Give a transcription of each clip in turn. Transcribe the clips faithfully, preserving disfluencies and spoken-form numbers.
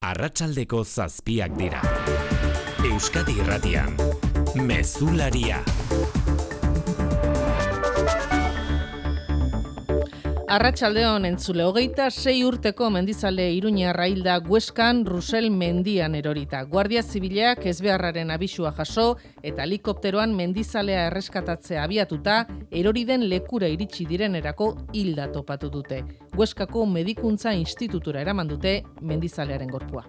Arratsaldeko zazpiak dira. Euskadi Irratian, Mezularia. Arratsaldeon entzule, hogeita sei urteko mendizale iruñarra hilda Hueskan Rusel mendian erorita. Guardia Zibilak ezbeharraren abisua jaso eta helikopteroan mendizalea erreskatatzea abiatuta, erori den lekura iritsi direnerako hilda topatu dute. Hueskako Medikuntza Institutura eraman dute mendizalearen gorpua.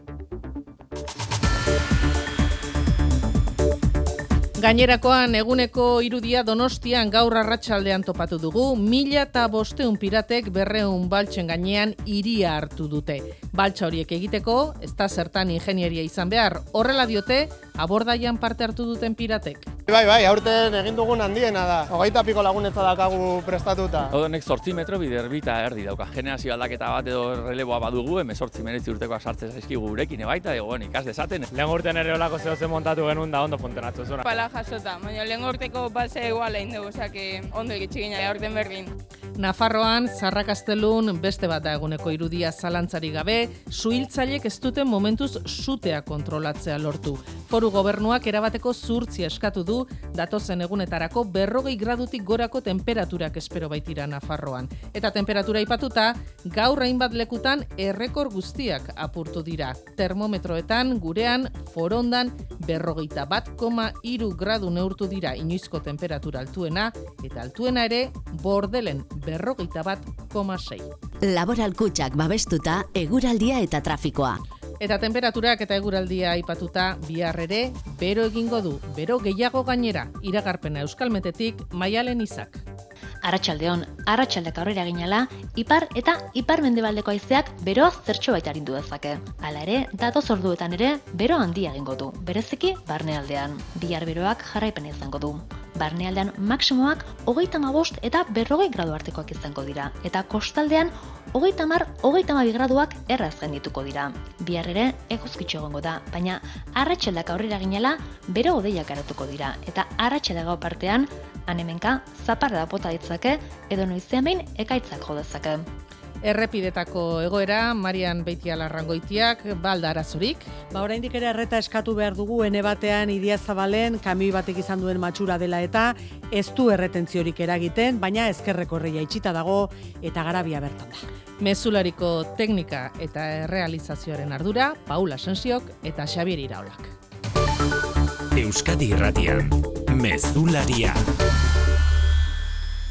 Gainerakoan eguneko irudia Donostian gaur arratsaldean topatu dugu, mila eta bosteun piratek berreun baltsen gainean hiria hartu dute. Baltsa horiek egiteko, ez da zertan ingenieria izan behar, horrela diote, abordaian parte hartu duten piratek. Bai, bai, aurten egin dugun handiena da. Hogeita piko lagunetza daukagu prestatuta. Honek zortzi metro bider bita erdi dauka. Generazio aldaketa bat edo releboa badugu, hemezortzi meretzi urtekoak sartzen zaizkigu gurekin, baita, egon ikas dezaten. Lehen urtean ere olako zehozen montatu genuen da ondo funtzionatu zuen. Pala jasota, baina lehen urteko base igual egin dugu, osea, ondo egitxe gina, aurten berdin. Nafarroan, Zarrakastelun beste bat da eguneko irudia zalantzari gabe, suhiltzaileek ez duten momentuz sutea kontrolatzea lortu. Foru gobernuak erabateko zuhurtzia eskatu du, datozen egunetarako berrogei gradutik gorako temperaturak espero baitira Nafarroan. Eta temperatura aipatuta, gaur hainbat lekutan errekor guztiak apurtu dira. Termometroetan, gurean, Forondan, berrogeita bat koma hiru gradu neurtu dira inoizko temperatura altuena, eta altuena ere, Bordelen berrogeita bat koma sei. Laboral Kutxak babestuta, eguraldia eta trafikoa. Eta temperaturak eta eguraldia aipatuta bihar ere, bero egingo du, bero gehiago gainera, iragarpena Euskalmetetik Maialen Izak. Arratsaldeon, arratsaldek aurrera ginela, ipar eta ipar mendebaldeko haizeak beroa zertxo baita arindu dezake. Hala ere, datoz orduetan ere, bero handia egingo du, bereziki barnealdean. Bihar beroak jarraipena izango du. Barnealdean maksimoak hogeita hamabost eta berrogei gradu artekoak izango dira, eta kostaldean hogeita hamar, hogeita hamabi graduak erraz gaindituko dira. Bihar ere eguzkitxo egongo da, baina arratsaldak aurrera ginela bero hodeiak garatuko dira, eta arratsaldago partean hanemenka zaparrada bota ditzake edo noizean behin ekaitzak jo dezake. Errepidetako egoera, Marian Beitialarrangoitiak, balda arazorik. Ba, oraindik ere erreta eskatu behar dugu, ene batean Idiazabalen kamioi batek izan duen matxura dela eta ez du erretentziorik eragiten, baina ezkerreko erreia itxita dago eta garabia bertan da. Mezulariko teknika eta errealizazioaren ardura, Paula Sensiok eta Xabier Iraolak. Euskadi Irratian, Mezularia.